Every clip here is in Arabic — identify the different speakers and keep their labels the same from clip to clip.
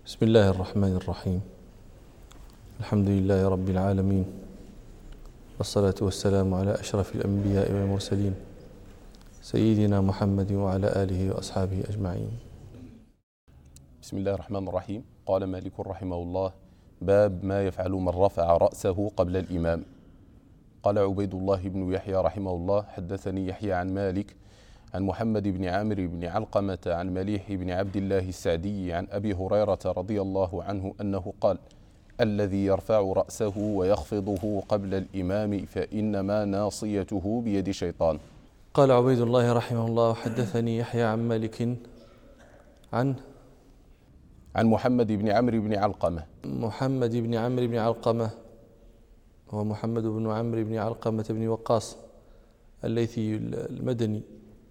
Speaker 1: بسم الله الرحمن الرحيم. الحمد لله رب العالمين، والصلاة والسلام على أشرف الأنبياء والمرسلين سيدنا محمد وعلى آله وأصحابه أجمعين.
Speaker 2: بسم الله الرحمن الرحيم. قال مالك رحمه الله: باب ما يفعل من رفع رأسه قبل الإمام. قال عبيد الله بن يحيى رحمه الله: حدثني يحيى عن مالك عن محمد بن عامر بن علقمة عن مليح بن عبد الله السعدي عن أبي هريرة رضي الله عنه أنه قال: الذي يرفع رأسه ويخفضه قبل الإمام فإنما ناصيته بيد شيطان.
Speaker 1: قال عبيد الله رحمه الله: حدثني يحيى عن مالك عن
Speaker 2: محمد بن عمرو بن علقمة.
Speaker 1: محمد بن عمرو بن علقمة هو محمد بن عمرو بن علقمة بن وقاص الليثي المدني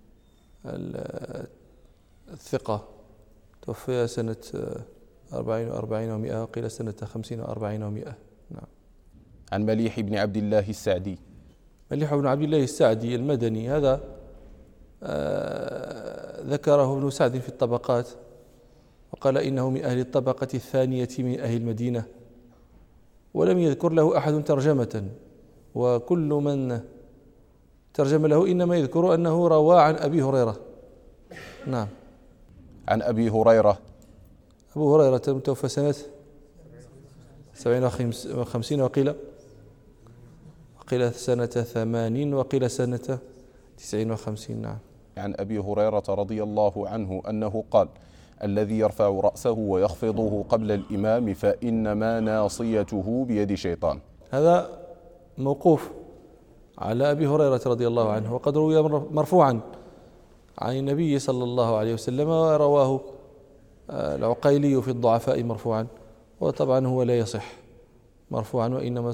Speaker 1: الثقة، توفي سنة 40 و100، وقيل سنة 50 و40 و100. نعم.
Speaker 2: عن مليح بن عبد الله السعدي.
Speaker 1: مليح بن عبد الله السعدي المدني هذا ذكره ابن سعد في الطبقات، وقال إنه من أهل الطبقة الثانية من أهل المدينة، ولم يذكر له أحد ترجمة، وكل من ترجم له إنما يذكر أنه روى عن أبي هريرة. نعم.
Speaker 2: عن أبي هريرة.
Speaker 1: أبو هريرة متوفى سنة 57 وقيل سنة 80 وقيل سنة 59. نعم.
Speaker 2: عن أبي هريرة رضي الله عنه أنه قال: الذي يرفع رأسه ويخفضه قبل الإمام فإنما ناصيته بيد شيطان.
Speaker 1: هذا موقوف على أبي هريرة رضي الله عنه، وقد روي مرفوعا عن النبي صلى الله عليه وسلم، ورواه العقيلي في الضعفاء مرفوعا، وطبعا هو لا يصح مرفوعا، وإنما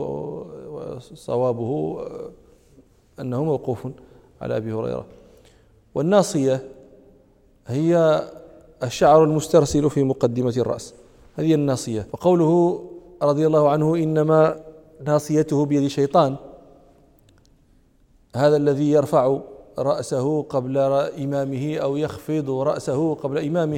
Speaker 1: صوابه أنه موقوف على أبي هريرة. والناصية هي الشعر المسترسل في مقدمة الرأس، هذه الناصية. وقوله رضي الله عنه إنما ناصيته بيد شيطان، هذا الذي يرفع رأسه قبل إمامه أو يخفض رأسه قبل إمامه،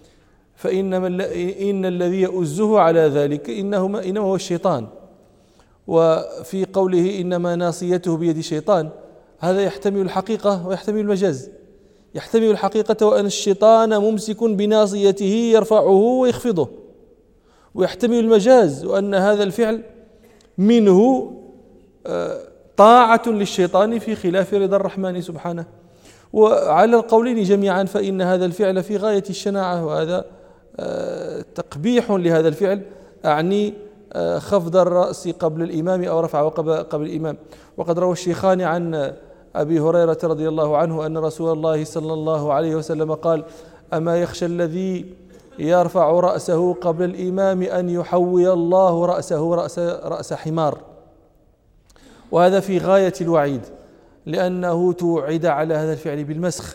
Speaker 1: إن الذي يؤزه على ذلك إنما هو الشيطان. وفي قوله إنما ناصيته بيد شيطان، هذا يحتمل الحقيقة ويحتمل المجاز. يحتمل الحقيقة وأن الشيطان ممسك بناصيته يرفعه ويخفضه، ويحتمل المجاز وأن هذا الفعل منه طاعة للشيطان في خلاف رضا الرحمن سبحانه. وعلى القولين جميعا فإن هذا الفعل في غاية الشناعة، وهذا تقبيح لهذا الفعل، أعني خفض الرأس قبل الإمام أو رفعه قبل الإمام. وقد روى الشيخان عن أبي هريرة رضي الله عنه أن رسول الله صلى الله عليه وسلم قال: أما يخشى الذي يرفع رأسه قبل الإمام أن يحوي الله رأسه رأس حمار. وهذا في غاية الوعيد، لأنه توعد على هذا الفعل بالمسخ،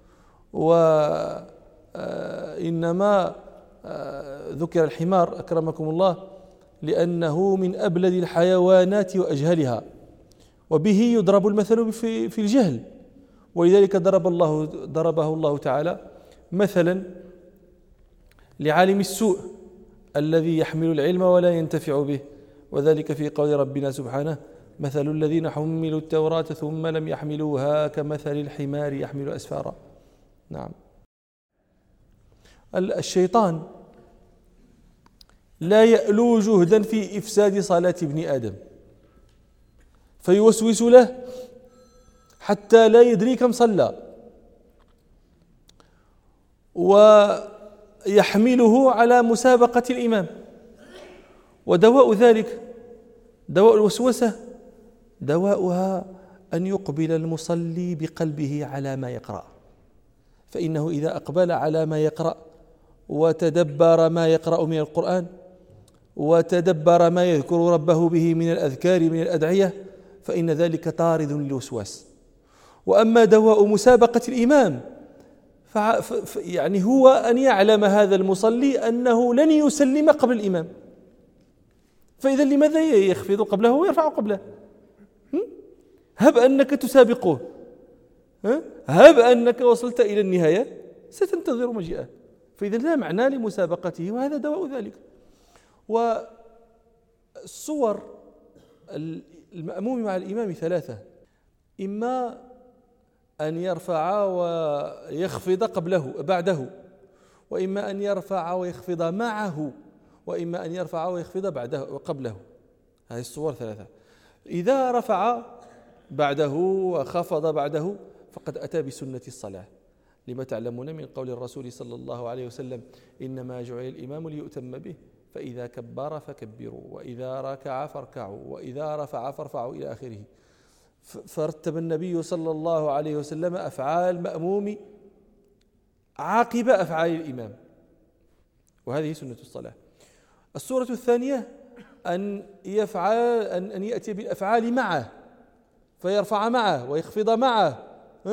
Speaker 1: وإنما ذكر الحمار أكرمكم الله لأنه من أبلد الحيوانات وأجهلها، وبه يضرب المثل في الجهل، ولذلك ضربه الله تعالى مثلا لعالم السوء الذي يحمل العلم ولا ينتفع به، وذلك في قول ربنا سبحانه: مثل الذين حملوا التوراة ثم لم يحملوها كمثل الحمار يحمل أسفارا. نعم. الشيطان لا يألو جهدا في إفساد صلاة ابن آدم، فيوسوس له حتى لا يدري كم صلى، ويحمله على مسابقة الإمام. ودواء ذلك، دواء الوسوسة، دواؤها أن يقبل المصلي بقلبه على ما يقرأ، فإنه إذا أقبل على ما يقرأ وتدبر ما يقرأ من القرآن، وتدبر ما يذكر ربه به من الأذكار من الأدعية، فإن ذلك طارد للوسواس. وأما دواء مسابقة الإمام يعني هو أن يعلم هذا المصلي أنه لن يسلم قبل الإمام، فإذا لماذا يخفض قبله ويرفع قبله؟ هب أنك تسابقه، هب أنك وصلت إلى النهاية ستنتظر مجيئه، فإذا لا معنى لمسابقته، وهذا دواء ذلك. والصور المأموم مع الإمام ثلاثة: إما أن يرفع ويخفض بعده، وإما أن يرفع ويخفض معه، وإما أن يرفع ويخفض بعده وقبله. هذه الصور ثلاثة. إذا رفع بعده وخفض بعده فقد أتى بسنة الصلاة، لما تعلمون من قول الرسول صلى الله عليه وسلم: إنما جعل الإمام ليؤتم به، فإذا كبر فكبروا، وإذا ركع فاركعوا، وإذا رفع فارفعوا، إلى آخره. فرتب النبي صلى الله عليه وسلم أفعال المأموم عاقب أفعال الإمام، وهذه سنة الصلاة. الصورة الثانية أن يأتي بالأفعال معه، فيرفع معه ويخفض معه،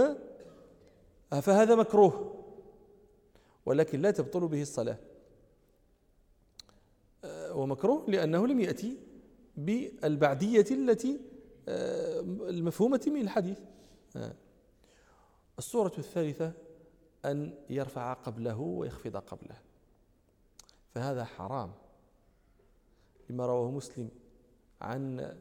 Speaker 1: فهذا مكروه، ولكن لا تبطل به الصلاة. ومكروه لأنه لم يأتي بالبعدية التي المفهومة من الحديث. الصورة الثالثة أن يرفع قبله ويخفض قبله، فهذا حرام، لما رواه مسلم عن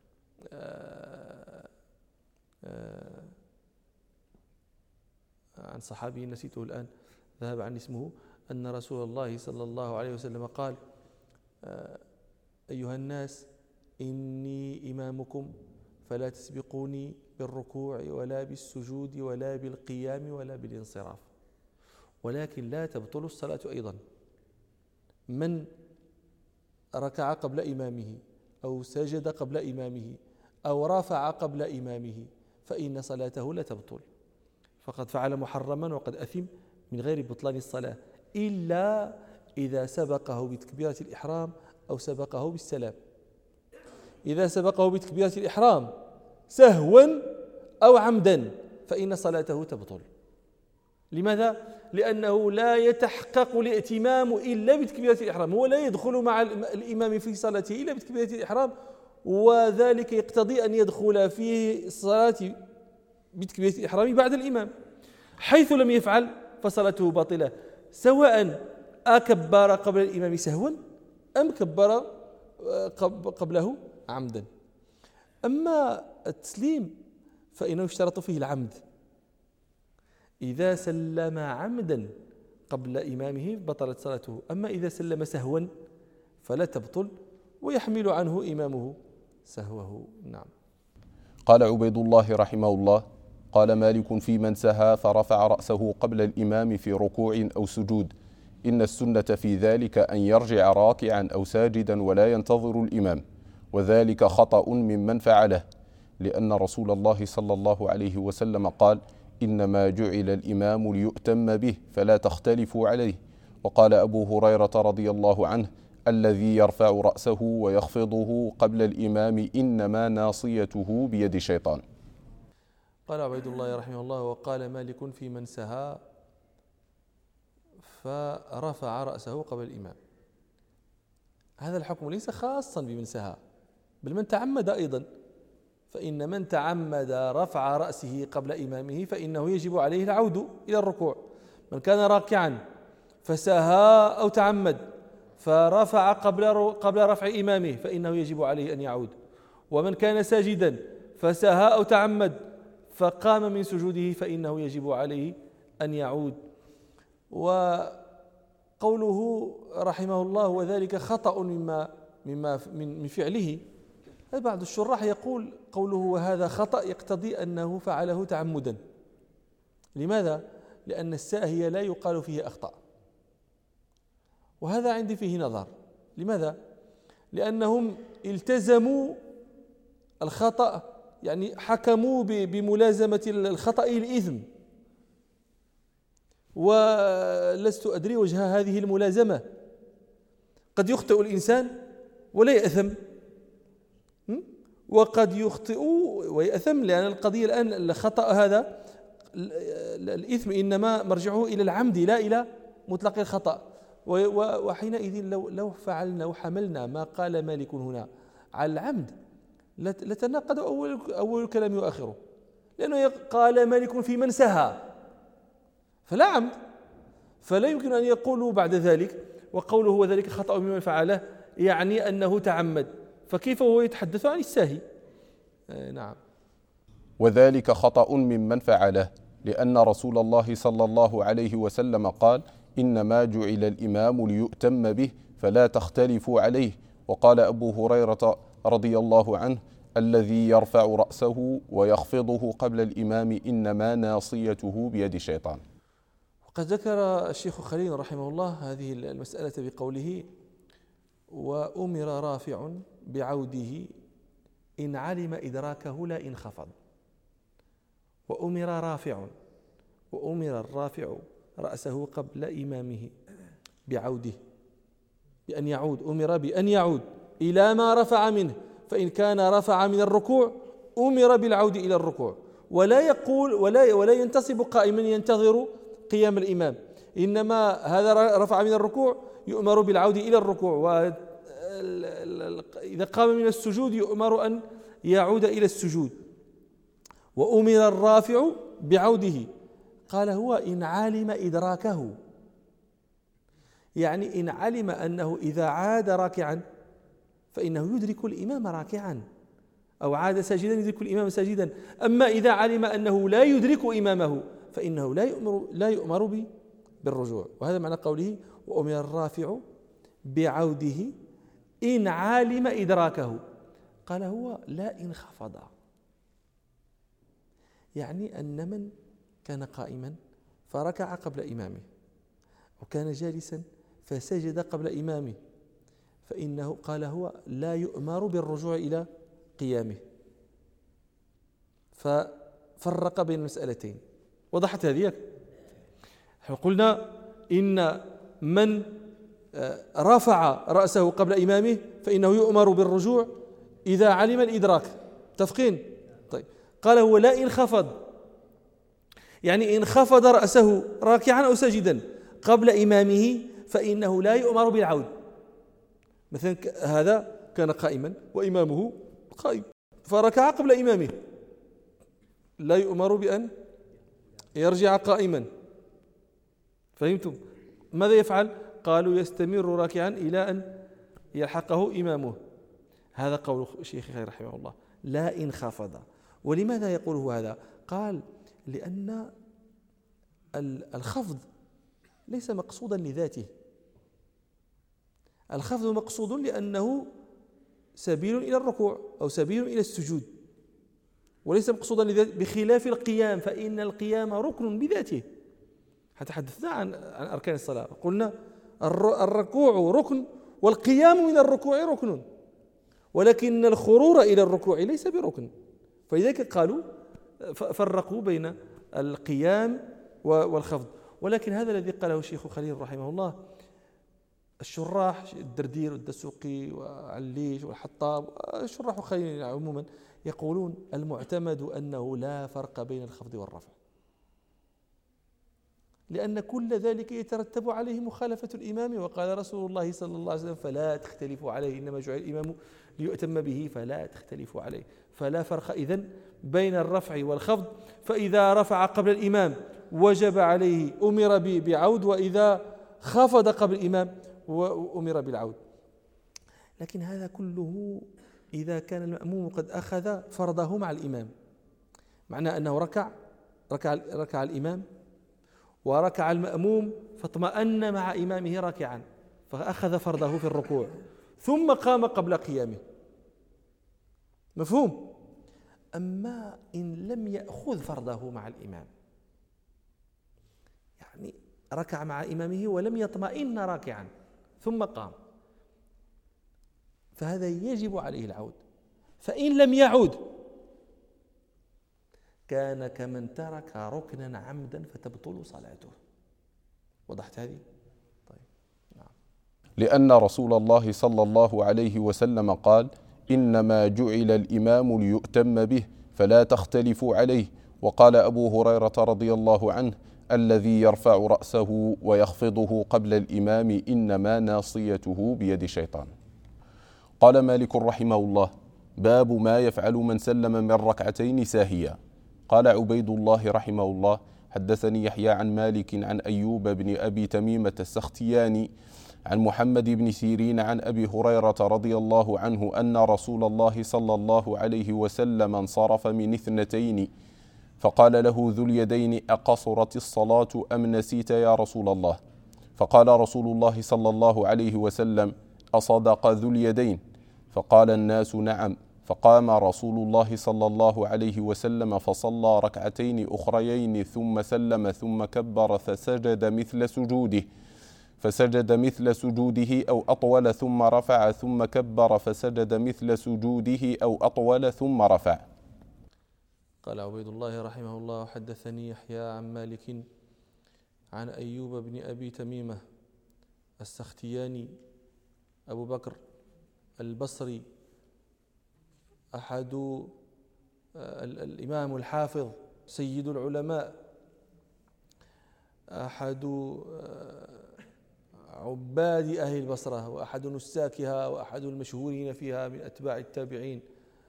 Speaker 1: صحابي نسيته الآن، ذهب عن اسمه، أن رسول الله صلى الله عليه وسلم قال: أيها الناس، إني إمامكم فلا تسبقوني بالركوع ولا بالسجود ولا بالقيام ولا بالانصراف، ولكن لا تبطل الصلاة أيضا. من ركع قبل إمامه أو سجد قبل إمامه أو رفع قبل إمامه فإن صلاته لا تبطل، فقد فعل محرما وقد أثم من غير بطلان الصلاة، إلا إذا سبقه بتكبيرة الإحرام أو سبقه بالسلام. إذا سبقه بتكبيرة الإحرام سهوا أو عمدا فإن صلاته تبطل. لماذا؟ لأنه لا يتحقق الائتمام إلا بتكبيرة الإحرام، هو لا يدخل مع الإمام في صلاته إلا بتكبيرة الإحرام، وذلك يقتضي أن يدخل في الصلاة بتكبيرة الإحرام بعد الإمام. حيث لم يفعل فصلاته باطلة، سواء أكبر قبل الإمام سهوا أم كبر قبله عمدا. أما التسليم فإنه يشترط فيه العمد، إذا سلم عمدا قبل إمامه بطلت صلاته، أما إذا سلم سهوا فلا تبطل ويحمل عنه إمامه سهوه. نعم.
Speaker 2: قال عبيد الله رحمه الله: قال مالك في من سهى فرفع رأسه قبل الإمام في ركوع أو سجود: إن السنة في ذلك أن يرجع راكعا أو ساجدا ولا ينتظر الإمام، وذلك خطأ ممن فعله، لأن رسول الله صلى الله عليه وسلم قال: إنما جعل الإمام ليؤتم به فلا تختلفوا عليه. وقال أبو هريرة رضي الله عنه: الذي يرفع رأسه ويخفضه قبل الإمام إنما ناصيته بيد شيطان.
Speaker 1: قال عبيد الله رحمه الله: وقال مالك في من سهى فرفع رأسه قبل الإمام. هذا الحكم ليس خاصا بمن سهى، بل من تعمد أيضا، فإن من تعمد رفع رأسه قبل إمامه فإنه يجب عليه العود إلى الركوع. من كان راكعا فسهى أو تعمد فرفع قبل رفع إمامه فإنه يجب عليه أن يعود. ومن كان ساجدا فسهى أو تعمد فقام من سجوده فإنه يجب عليه أن يعود. وقوله رحمه الله: وذلك خطأ من فعله، بعض الشراح يقول قوله وهذا خطأ يقتضي أنه فعله تعمدا. لماذا؟ لأن الساهي لا يقال فيه أخطأ، وهذا عندي فيه نظر. لماذا؟ لأنهم التزموا الخطأ، يعني حكموا بملازمة الخطأ الإثم، ولست أدري وجه هذه الملازمة. قد يخطئ الإنسان ولا يأثم، وقد يخطئ ويأثم، لأن القضية الآن الخطأ هذا الإثم إنما مرجعه إلى العمد لا إلى مطلق الخطأ. وحينئذ لو فعلنا وحملنا ما قال مالك هنا على العمد لتناقض أول الكلام وآخره، لأنه قال مالك في من سهى فلا عمد، فلا يمكن أن يقولوا بعد ذلك وقوله وذلك خطأ ممن فعله يعني أنه تعمد، فكيف هو يتحدث عن الساهي؟ نعم.
Speaker 2: وذلك خطأ ممن فعله، لأن رسول الله صلى الله عليه وسلم قال: إنما جعل الإمام ليؤتم به فلا تختلفوا عليه. وقال أبو هريرة رضي الله عنه: الذي يرفع رأسه ويخفضه قبل الإمام إنما ناصيته بيد الشيطان.
Speaker 1: وقد ذكر الشيخ خليل رحمه الله هذه المسألة بقوله: وأمر رافع بعوده إن علم إدراكه لا إن خفض. وأمر الرافع رأسه قبل إمامه بعوده، بأن يعود، أمر بأن يعود إلى ما رفع منه، فإن كان رفع من الركوع أمر بالعود إلى الركوع، ولا يقول ولا ينتصب قائما ينتظر قيام الإمام، إنما هذا رفع من الركوع يؤمر بالعود إلى الركوع، وإذا قام من السجود يؤمر أن يعود إلى السجود. وأمر الرافع بعوده، قال هو إن علم إدراكه، يعني إن علم أنه إذا عاد راكعا فإنه يدرك الإمام راكعا، أو عاد ساجدا يدرك الإمام ساجدا. أما إذا علم أنه لا يدرك إمامه فإنه لا يؤمر بالرجوع. وهذا معنى قوله: وأمر الرافع بعوده إن علم إدراكه. قال هو لا إن خفض، يعني أن من كان قائما فركع قبل إمامه وكان جالسا فسجد قبل إمامه فإنه قال هو لا يؤمر بالرجوع إلى قيامه، ففرق بين المسألتين. وضحت هذه؟ قلنا إن من رفع رأسه قبل إمامه فإنه يؤمر بالرجوع إذا علم الإدراك، تفقين؟ طيب، قال هو لا إن خفض، يعني إن خفض رأسه راكعا أو ساجدا قبل إمامه فإنه لا يؤمر بالعود. مثلا هذا كان قائما وإمامه قائم فركع قبل إمامه، لا يؤمر بأن يرجع قائما. فهمتم؟ ماذا يفعل؟ قالوا يستمر راكعا إلى أن يلحقه إمامه. هذا قول الشيخ خير رحمه الله، لا إن خفض. ولماذا يقوله هذا؟ قال لأن الخفض ليس مقصودا لذاته، الخفض مقصود لأنه سبيل إلى الركوع أو سبيل إلى السجود، وليس مقصودا لذاته، بخلاف القيام فإن القيام ركن بذاته. تحدثنا عن أركان الصلاة، قلنا الركوع ركن والقيام من الركوع ركن، ولكن الخرور إلى الركوع ليس بركن. فلذلك قالوا فرقوا بين القيام والخفض. ولكن هذا الذي قاله الشيخ خليل رحمه الله، الشراح الدردير والدسوقي وعليش والحطاب الشراح خليل عموما يقولون المعتمد أنه لا فرق بين الخفض والرفع، لأن كل ذلك يترتب عليه مخالفة الإمام. وقال رسول الله صلى الله عليه وسلم: فلا تختلفوا عليه، إنما جعل الإمام ليؤتم به فلا تختلفوا عليه. فلا فرق إذن بين الرفع والخفض، فإذا رفع قبل الإمام وجب عليه أمر بعود، وإذا خفض قبل الإمام وأمر بالعود. لكن هذا كله إذا كان المأموم قد أخذ فرضه مع الإمام، معنى أنه ركع الإمام وركع المأموم فاطمأن مع إمامه راكعا فأخذ فرضه في الركوع ثم قام قبل قيامه، مفهوم؟ أما إن لم يأخذ فرضه مع الإمام، يعني ركع مع إمامه ولم يطمئن راكعا ثم قام، فهذا يجب عليه العود. فإن لم يعود كان كمن ترك ركنا عمدا فتبطل صلاته. وضحت هذه؟ طيب، نعم.
Speaker 2: لأن رسول الله صلى الله عليه وسلم قال: إنما جعل الإمام ليؤتم به فلا تختلفوا عليه. وقال أبو هريرة رضي الله عنه: الذي يرفع رأسه ويخفضه قبل الإمام إنما ناصيته بيد الشيطان. قال مالك رحمه الله: باب ما يفعل من سلم من ركعتين ساهيا. قال عبيد الله رحمه الله: حدثني يحيى عن مالك عن أيوب بن أبي تميمة السختياني عن محمد بن سيرين عن أبي هريرة رضي الله عنه أن رسول الله صلى الله عليه وسلم انصرف من اثنتين فقال له ذو اليدين: أقصرت الصلاة أم نسيت يا رسول الله؟ فقال رسول الله صلى الله عليه وسلم: أصدق ذو اليدين؟ فقال الناس: نعم. فقام رسول الله صلى الله عليه وسلم فصلى ركعتين أخريين ثم سلم ثم كبر فسجد مثل سجوده أو أطول ثم رفع ثم كبر فسجد مثل سجوده أو أطول ثم رفع.
Speaker 1: قال عبيد الله رحمه الله: حدثني يحيى عن مالك عن أيوب بن أبي تميمة السختياني أبو بكر البصري، أحد الإمام الحافظ سيد العلماء، أحد عباد أهل البصرة وأحد نساكها وأحد المشهورين فيها من أتباع التابعين.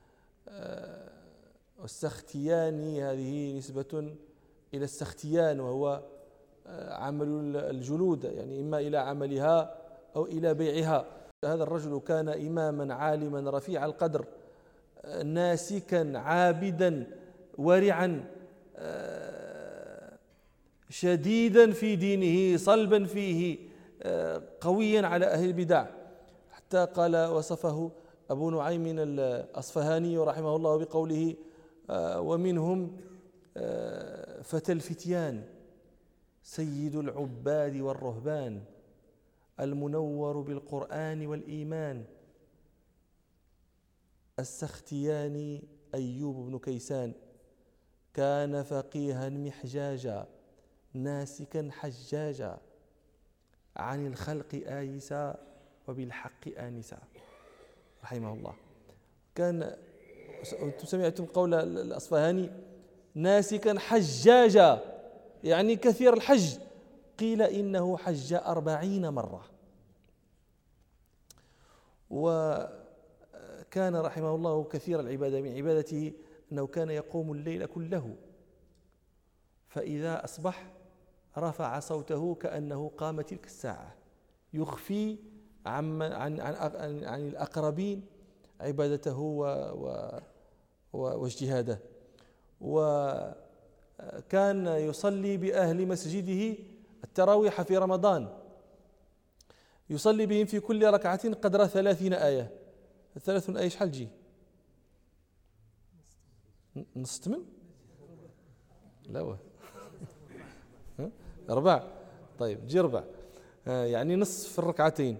Speaker 1: والسختياني هذه نسبة إلى السختيان، وهو عمل الجلود، يعني إما إلى عملها أو إلى بيعها. هذا الرجل كان إماما عالما رفيع القدر، ناسكا عابدا ورعا، شديدا في دينه، صلبا فيه، قويا على أهل البدع، حتى قال وصفه أبو نعيم الأصفهاني رحمه الله بقوله: ومنهم فتى الفتيان سيد العباد والرهبان المنور بالقرآن والإيمان السختياني أيوب بن كيسان، كان فقيها محجاجا ناسكا حجاجا، عن الخلق آيسا وبالحق آنسا، رحمه الله. كان سمعتم قول الأصفهاني: ناسكا حجاجا، يعني كثير الحج، قيل إنه حج 40 مرة. وكان رحمه الله كثير العبادة، من عبادته أنه كان يقوم الليل كله، فإذا أصبح رفع صوته كأنه قام تلك الساعة، يخفي عن الأقربين عبادته واجتهاده. وكان يصلي بأهل مسجده التراويح في رمضان، يصلي بهم في كل ركعة قدر 30 آية. 30 آية شحال تجي؟ نص 8؟ لا 4. طيب تجي 4، يعني نصف في الركعتين.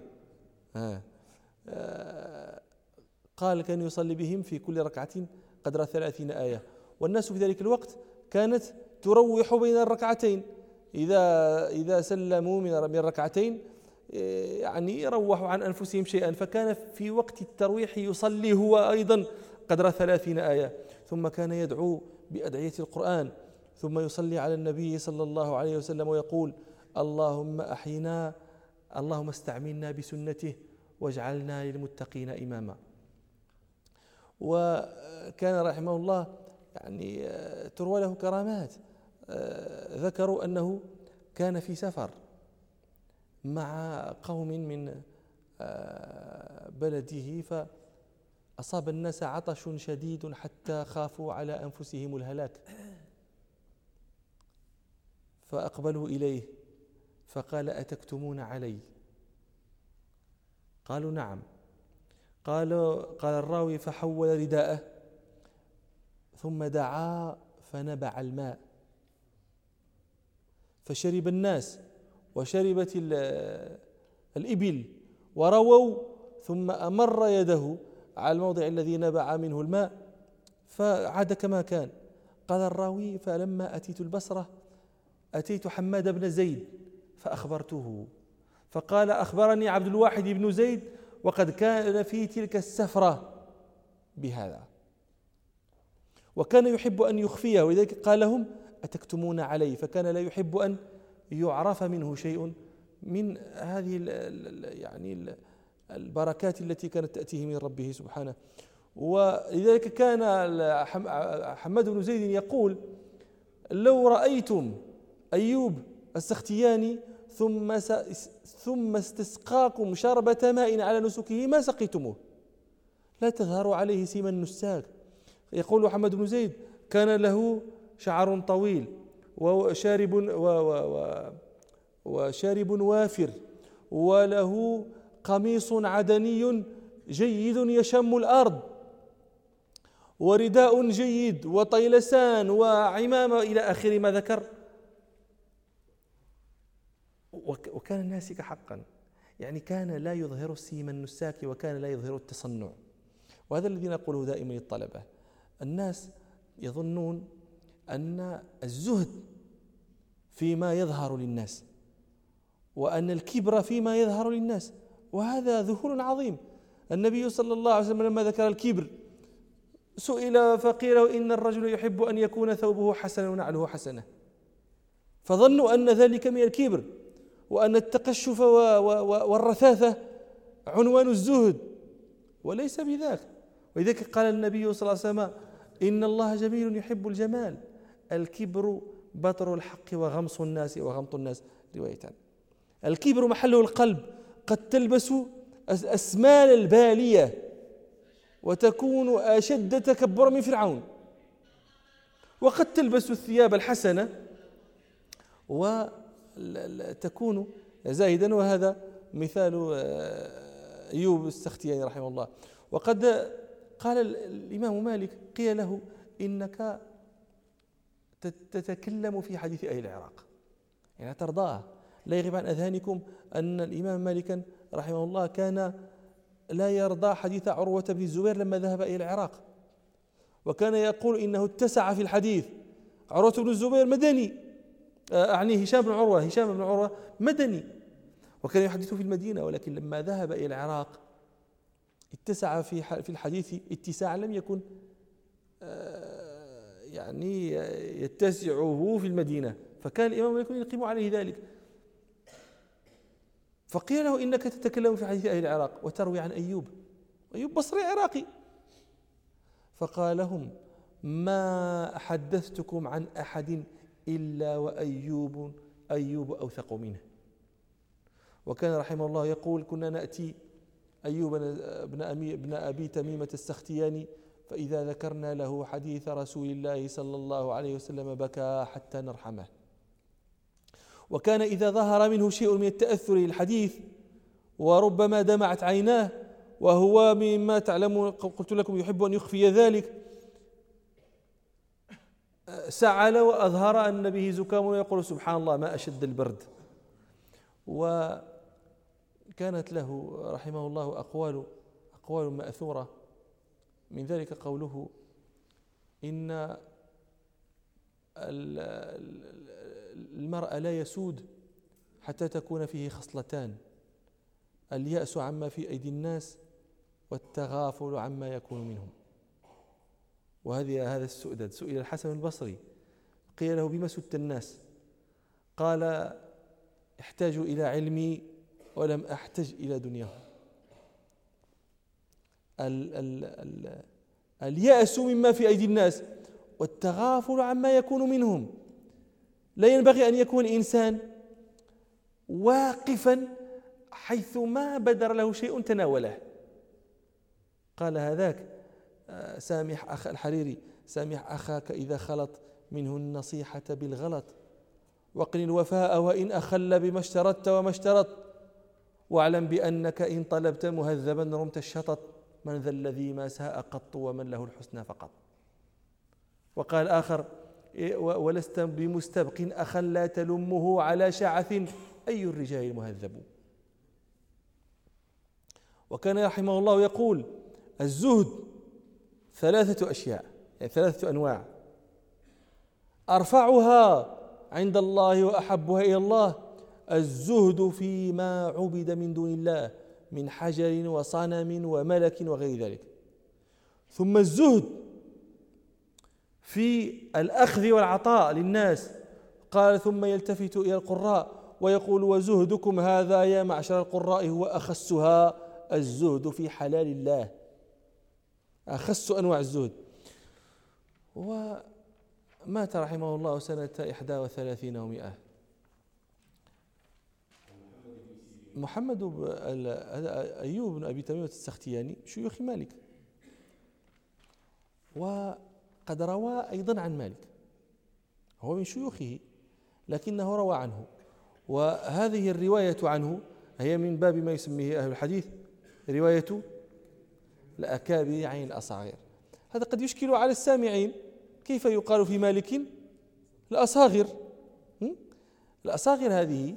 Speaker 1: قال كان يصلي بهم في كل ركعة قدر 30 آية. والناس في ذلك الوقت كانت تروح بين الركعتين، إذا سلموا من الركعتين يعني روحوا عن أنفسهم شيئا، فكان في وقت الترويح يصلي هو أيضا قدر 30 آية، ثم كان يدعو بأدعية القرآن، ثم يصلي على النبي صلى الله عليه وسلم ويقول: اللهم أحينا، اللهم استعملنا بسنته واجعلنا للمتقين إماما. وكان رحمه الله يعني تروى له كرامات. ذكروا أنه كان في سفر مع قوم من بلده، فأصاب الناس عطش شديد حتى خافوا على أنفسهم الهلاك، فأقبلوا إليه فقال: أتكتمون علي؟ قالوا: نعم. قال الراوي: فحول رداءه ثم دعا فنبع الماء، فشرب الناس وشربت الإبل ورووا، ثم أمر يده على الموضع الذي نبع منه الماء فعاد كما كان. قال الراوي: فلما أتيت البصرة أتيت حماد بن زيد فأخبرته، فقال: أخبرني عبد الواحد بن زيد وقد كان في تلك السفرة بهذا، وكان يحب أن يخفيه، ولذلك قال لهم: أتكتمون علي؟ فكان لا يحب أن يعرف منه شيء من هذه يعني البركات التي كانت تأتيه من ربه سبحانه. ولذلك كان حماد بن زيد يقول: لو رأيتم أيوب السختياني ثم استسقاكم شربة ماء على نسكه ما سقيتموه لا تظهروا عليه سيما النساك. يقول محمد بن زيد كان له شعر طويل وشارب وافر وله قميص عدني جيد يشم الأرض ورداء جيد وطيلسان وعمامة إلى آخر ما ذكر. وكان ناسك حقا، يعني كان لا يظهر السيم النساك وكان لا يظهر التصنع. وهذا الذي نقوله دائما للطلبة. الناس يظنون أن الزهد فيما يظهر للناس وأن الكبر فيما يظهر للناس، وهذا ذهول عظيم. النبي صلى الله عليه وسلم لما ذكر الكبر سئل فقيل إن الرجل يحب أن يكون ثوبه حسنا ونعله حسنة، فظنوا أن ذلك من الكبر وأن التقشف والرثاثة عنوان الزهد، وليس بذاك. ولذلك قال النبي صلى الله عليه وسلم إن الله جميل يحب الجمال، الكبر بطر الحق وغمص الناس وغمط الناس، روايتان. الكبر محله القلب، قد تلبس أسمال البالية وتكون أشد تكبرا من فرعون، وقد تلبس الثياب الحسنة وتكون زاهدا، وهذا مثال أيوب السختياني رحمه الله. وقد قال الإمام مالك قيل له إنك تتكلم في حديث أهل العراق، يعني ترضاه. لا يغيب عن أذهانكم أن الإمام مالكا رحمه الله كان لا يرضى حديث عروة بن الزبير لما ذهب إلى العراق، وكان يقول إنه اتسع في الحديث. عروة بن الزبير مدني، أعني هشام بن عروة مدني، وكان يحدث في المدينة، ولكن لما ذهب إلى العراق اتسع في الحديث اتساعا لم يكن يعني يتسعه في المدينة، فكان الإمام مالك يقيم عليه ذلك. فقيل له إنك تتكلم في حديث أهل العراق وتروي عن أيوب بصري عراقي، فقال لهم ما حدثتكم عن أحد إلا وأيوب أوثق منه. وكان رحمه الله يقول كنا نأتي أيوب بن أبي تميمة السختياني فإذا ذكرنا له حديث رسول الله صلى الله عليه وسلم بكى حتى نرحمه. وكان إذا ظهر منه شيء من التأثر للحديث وربما دمعت عيناه وهو مما تعلمون قلت لكم يحب أن يخفي ذلك، سعل وأظهر أن به زكام ويقول سبحان الله ما أشد البرد. وكانت له رحمه الله أقوال مأثورة، من ذلك قوله إن المرء لا يسود حتى تكون فيه خصلتان: اليأس عما في أيدي الناس والتغافل عما يكون منهم. هذا السؤدد. سئل الحسن البصري قيل له بما سدت الناس؟ قال احتاج إلى علمي ولم أحتج إلى دنياهم. اليأس مما في أيدي الناس والتغافل عما يكون منهم. لا ينبغي أن يكون الإنسان واقفا حيث ما بدر له شيء تناوله. قال هذاك سامح أخ الحريري سامح أخاك إذا خلط منه النصيحة بالغلط، وقل الوفاء وإن أخل بما اشترطت وما اشترط، واعلم بأنك إن طلبت مهذبا رمت الشطط، من ذا الذي ما ساء قط ومن له الحسنى فقط. وقال آخر ولست بمستبق أخا لا تلمه على شعث أي الرجال المهذب. وكان رحمه الله يقول الزهد 3 أشياء، يعني 3 أنواع: أرفعها عند الله وأحبها إلى الله الزهد فيما عبد من دون الله من حجر وصنم وملك وغير ذلك. ثم الزهد في الأخذ والعطاء للناس. قال ثم يلتفت إلى القراء ويقول وزهدكم هذا يا معشر القراء هو أخسها الزهد في حلال الله، أخس أنواع الزهد. وما مات رحمه الله سنة 31 و100. أيوب بن أبي تميمة السختياني شيوخ مالك، وقد روى أيضا عن مالك، هو من شيوخه لكنه روى عنه، وهذه الرواية عنه هي من باب ما يسميه أهل الحديث رواية الأكابر عن الأصاغر. هذا قد يشكل على السامعين، كيف يقال في مالك الأصاغر؟ الأصاغر هذه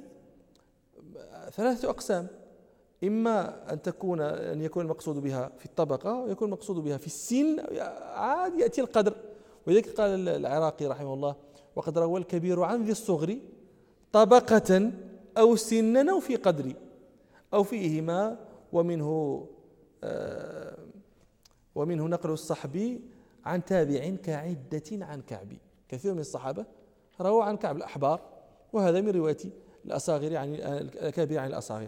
Speaker 1: 3 أقسام، إما أن يكون المقصود بها في الطبقة، ويكون المقصود بها في السن، عاد يأتي القدر. ولذلك قال العراقي رحمه الله: وقد روى الكبير عن ذي الصغر طبقة أو سنا أو في قدر أو فيهما، ومنه نقل الصحبي عن تابع كعدة عن كعب. كثير من الصحابة رووا عن كعب الأحبار، وهذا من رواية الأصاغر عن الأكابر عن الأصاغر.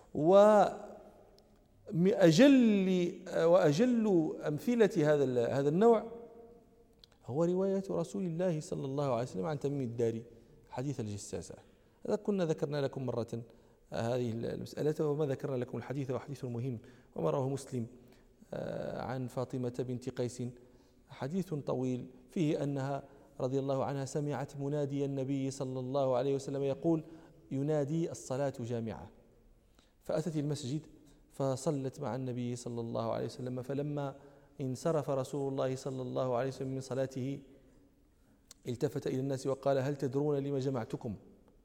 Speaker 1: وأجل أمثلة هذا النوع هو رواية رسول الله صلى الله عليه وسلم عن تميم الداري حديث الجساسة. هذا كنا ذكرنا لكم مرة هذه المسألة، وما ذكرنا لكم الحديث وحديث مهم، وما رواه مسلم عن فاطمة بنت قيس، حديث طويل فيه أنها رضي الله عنها سمعت منادي النبي صلى الله عليه وسلم يقول: ينادي الصلاة جامعة، فأتت المسجد فصلت مع النبي صلى الله عليه وسلم. فلما انصرف رسول الله صلى الله عليه وسلم من صلاته التفت إلى الناس وقال: هل تدرون لما جمعتكم؟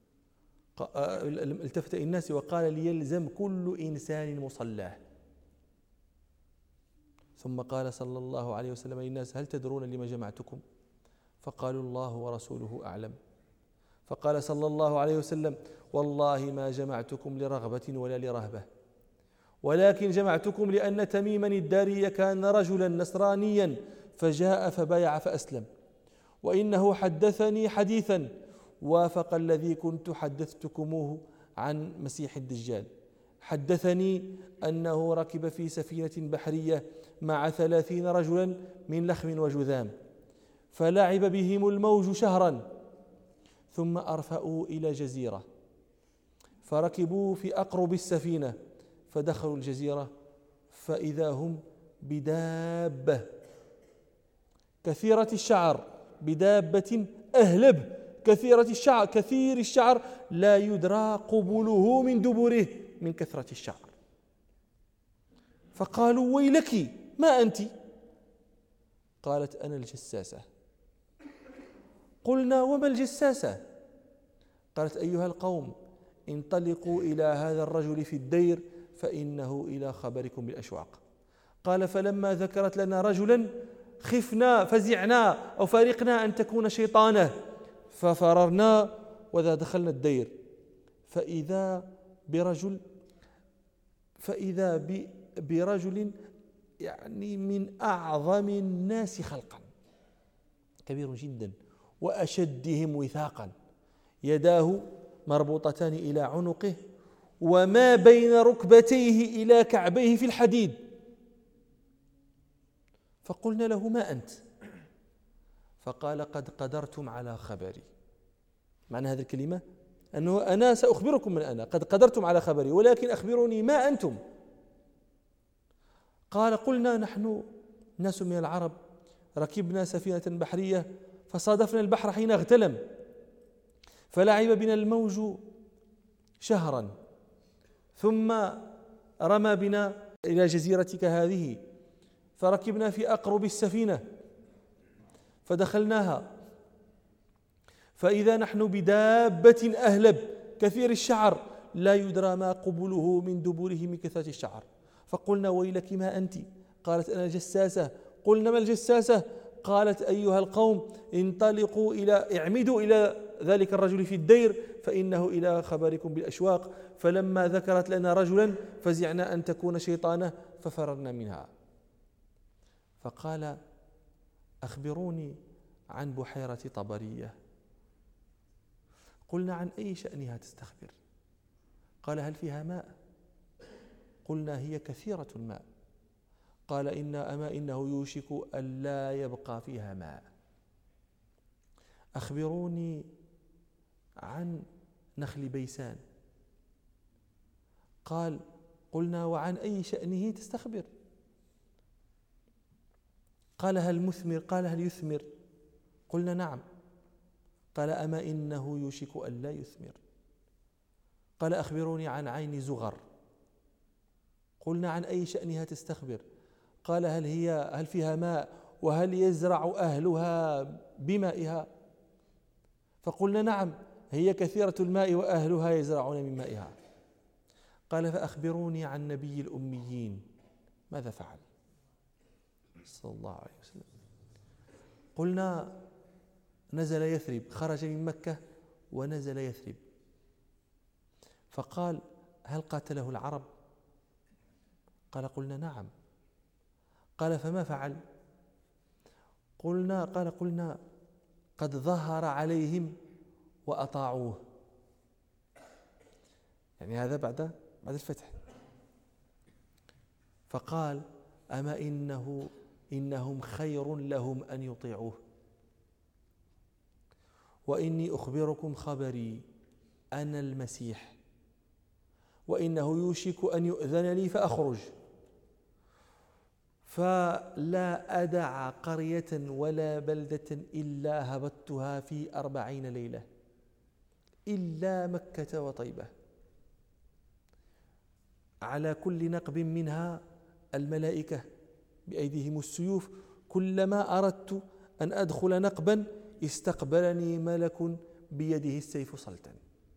Speaker 1: التفت إلى الناس وقال: ليلزم كل إنسان مصلاه. ثم قال صلى الله عليه وسلم للناس: هل تدرون لما جمعتكم؟ فقالوا: الله ورسوله أعلم. فقال صلى الله عليه وسلم: والله ما جمعتكم لرغبة ولا لرهبة، ولكن جمعتكم لأن تميما الداري كان رجلا نصرانيا فجاء فبايع فأسلم، وإنه حدثني حديثا وافق الذي كنت حدثتكموه عن مسيح الدجال. حدثني أنه ركب في سفينة بحرية مع 30 رجلا من لخم وجذام، فلعب بهم الموج شهرا، ثم أرفأوا إلى جزيرة، فركبوا في أقرب السفينة، فدخلوا الجزيرة فإذا هم بدابة كثيرة الشعر، بدابة أهلب كثير الشعر لا يدرى قبله من دبره من كثرة الشعر. فقالوا: ويلك ما أنت؟ قالت: أنا الجساسة. قلنا: وما الجساسة؟ قالت: أيها القوم، انطلقوا إلى هذا الرجل في الدير فإنه إلى خبركم بالأشواق. قال: فلما ذكرت لنا رجلا خفنا فزعنا أو فارقنا أن تكون شيطانه، ففررنا وذا دخلنا الدير، فإذا برجل يعني من أعظم الناس خلقا، كبير جدا، وأشدهم وثاقا، يداه مربوطتان إلى عنقه، وما بين ركبتيه إلى كعبيه في الحديد. فقلنا له: ما أنت؟ فقال: قد قدرتم على خبري. معنى هذه الكلمة أنه أنا سأخبركم من أنا، قد قدرتم على خبري، ولكن أخبروني ما أنتم. قال: قلنا: نحن ناس من العرب ركبنا سفينة بحرية فصادفنا البحر حين اغتلم، فلعب بنا الموج شهرا، ثم رمى بنا إلى جزيرتك هذه، فركبنا في أقرب السفينة فدخلناها، فإذا نحن بدابة أهلب كثير الشعر لا يدرى ما قبله من دبره من كثرة الشعر. فقلنا: ويلك ما أنت؟ قالت: أنا الجساسة. قلنا: ما الجساسة؟ قالت: أيها القوم، اعمدوا إلى ذلك الرجل في الدير فإنه إلى خبركم بالأشواق. فلما ذكرت لنا رجلا فزعنا أن تكون شيطانة ففررنا منها. فقال: أخبروني عن بحيرة طبرية. قلنا: عن أي شأنها تستخبر؟ قال: هل فيها ماء؟ قلنا: هي كثيرة الماء. قال: أما إنه يوشك أن لا يبقى فيها ماء. أخبروني عن نخل بيسان. قال: قلنا: وعن أي شأنه تستخبر؟ قال: هل مثمر؟ قال: هل يثمر؟ قلنا: نعم. قال: أما إنه يوشك أن لا يثمر. قال: أخبروني عن عين زغر. قلنا: عن أي شأنها تستخبر؟ قال: هل فيها ماء؟ وهل يزرع أهلها بمائها؟ فقلنا: نعم، هي كثيرة الماء وأهلها يزرعون من مائها. قال: فأخبروني عن نبي الأميين، ماذا فعل صلى الله عليه وسلم؟ قلنا: نزل يثرب، خرج من مكة ونزل يثرب. فقال: هل قاتله العرب؟ قلنا: نعم. قال: فما فعل؟ قلنا: قد ظهر عليهم وأطاعوه. يعني هذا بعد الفتح. فقال: أما إنهم خير لهم أن يطيعوه، وإني أخبركم خبري، أنا المسيح، وإنه يوشك أن يؤذن لي فأخرج، فلا أدع قرية ولا بلدة إلا هبطتها في 40 ليلة إلا مكة وطيبة، على كل نقب منها الملائكة بأيديهم السيوف، كلما أردت أن أدخل نقبا استقبلني ملك بيده السيف صلتا.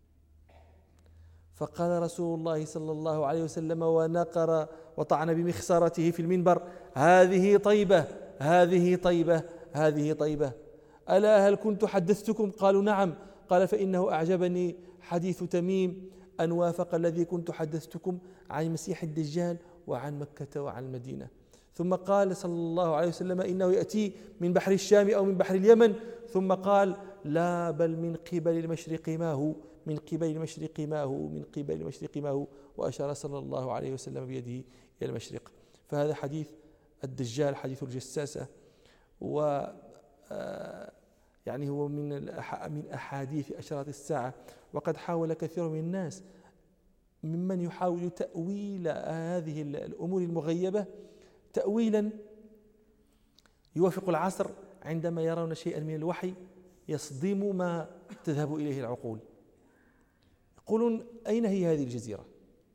Speaker 1: فقال رسول الله صلى الله عليه وسلم ونقر وطعن بمخصرته في المنبر: هذه طيبة، هذه طيبة، هذه طيبة. ألا هل كنت حدثتكم؟ قالوا: نعم. قال: فإنه أعجبني حديث تميم أن وافق الذي كنت حدثتكم عن المسيح الدجال وعن مكة وعن المدينة. ثم قال صلى الله عليه وسلم: إنه يأتي من بحر الشام أو من بحر اليمن. ثم قال: لا، بل من قبل المشرق ما هو، من قبل المشرق ما هو، من قبل المشرق ما هو، وأشار صلى الله عليه وسلم بيده إلى المشرق. فهذا حديث الدجال، حديث الجساسة، و يعني هو من أحاديث أشراط الساعة. وقد حاول كثير من الناس ممن يحاول تأويل هذه الأمور المغيبة تأويلا يوافق العصر، عندما يرون شيئا من الوحي يصدم ما تذهب إليه العقول. يقولون: أين هي هذه الجزيرة؟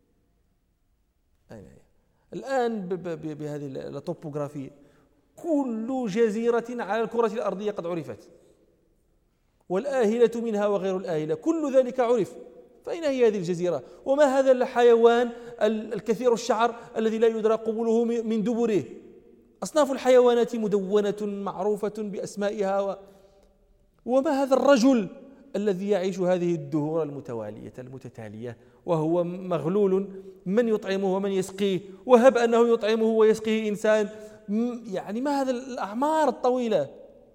Speaker 1: أين هي؟ الآن بهذه الطوبوغرافية كل جزيرة على الكرة الأرضية قد عرفت، والآهلة منها وغير الآهلة، كل ذلك عرف. فأين هي هذه الجزيرة؟ وما هذا الحيوان الكثير الشعر الذي لا يدرى قبله من دبره؟ أصناف الحيوانات مدونة معروفة بأسمائها، وما هذا الرجل الذي يعيش هذه الدهور المتوالية المتتالية وهو مغلول، من يطعمه ومن يسقيه؟ وهب أنه يطعمه ويسقيه إنسان، يعني ما هذا الأعمار الطويلة؟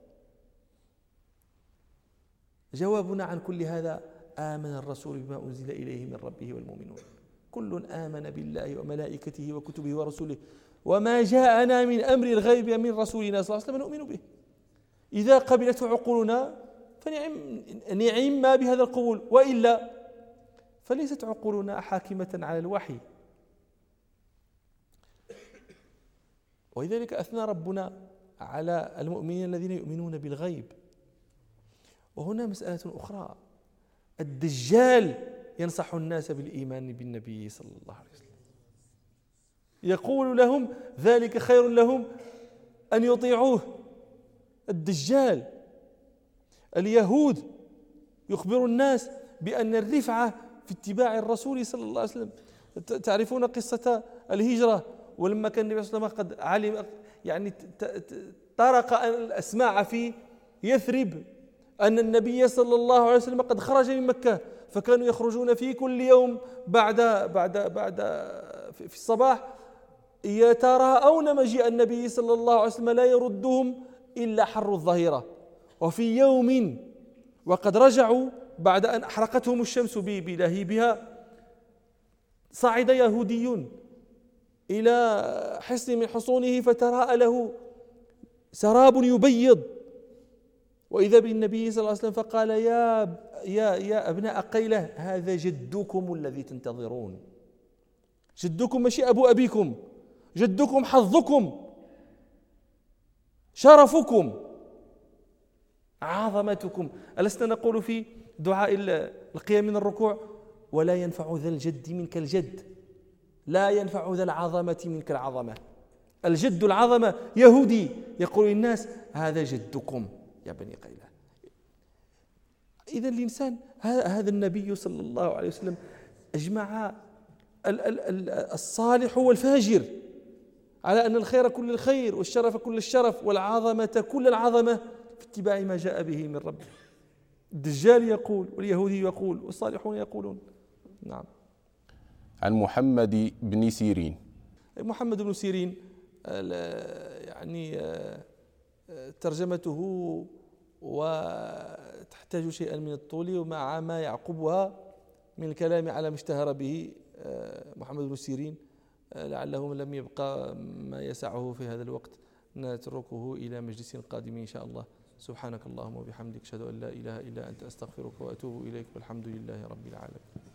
Speaker 1: جوابنا عن كل هذا: آمن الرسول بما أنزل إليه من ربه والمؤمنون، كل آمن بالله وملائكته وكتبه ورسله، وما جاءنا من أمر الغيب من رسولنا صلى الله عليه وسلم نؤمن به. إذا قبلته عقولنا فنعم ما بهذا القبول، وإلا فليست عقولنا حاكمة على الوحي. ولذلك أثنى ربنا على المؤمنين الذين يؤمنون بالغيب. وهنا مسألة أخرى: الدجال ينصح الناس بالإيمان بالنبي صلى الله عليه وسلم، يقول لهم ذلك خير لهم أن يطيعوه. الدجال، اليهود يخبر الناس بأن الرفعة في اتباع الرسول صلى الله عليه وسلم. تعرفون قصة الهجرة، ولما كان النبي صلى الله عليه وسلم قد علم، يعني طرق الأسماع في يثرب أن النبي صلى الله عليه وسلم قد خرج من مكة، فكانوا يخرجون في كل يوم بعد في الصباح يتراءون مجيء النبي صلى الله عليه وسلم، لا يردهم إلا حر الظهيرة. وفي يوم وقد رجعوا بعد أن أحرقتهم الشمس بلهيبها، صعد يهودي إلى حصن من حصونه فتراءى له سراب يبيض، وإذا بالنبي صلى الله عليه وسلم فقال يا أبناء قيلة هذا جدكم الذي تنتظرون. جدكم ماشي أبو أبيكم، جدكم حظكم، شرفكم، عظمتكم. ألسنا نقول في دعاء القيام من الركوع ولا ينفع ذا الجد منك الجد، لا ينفع ذا العظمة منك العظمة. الجد العظمة يهودي يقول الناس هذا جدكم يا بني قيلة. إذا الإنسان هذا النبي صلى الله عليه وسلم أجمع الصالح والفاجر على أن الخير كل الخير والشرف كل الشرف والعظمة كل العظمة في اتباع ما جاء به من ربه. الدجال يقول واليهودي يقول والصالحون يقولون. نعم.
Speaker 2: عن محمد بن سيرين.
Speaker 1: محمد بن سيرين يعني ترجمته وتحتاج شيئا من الطول ومع ما يعقبها من الكلام على ما اشتهر به محمد بن سيرين، لعله لم يبقى ما يسعه في هذا الوقت، نتركه إلى مجلس قادم إن شاء الله. سبحانك اللهم وبحمدك أشهد أن لا إله إلا أنت أستغفرك وأتوب إليك والحمد لله رب العالمين.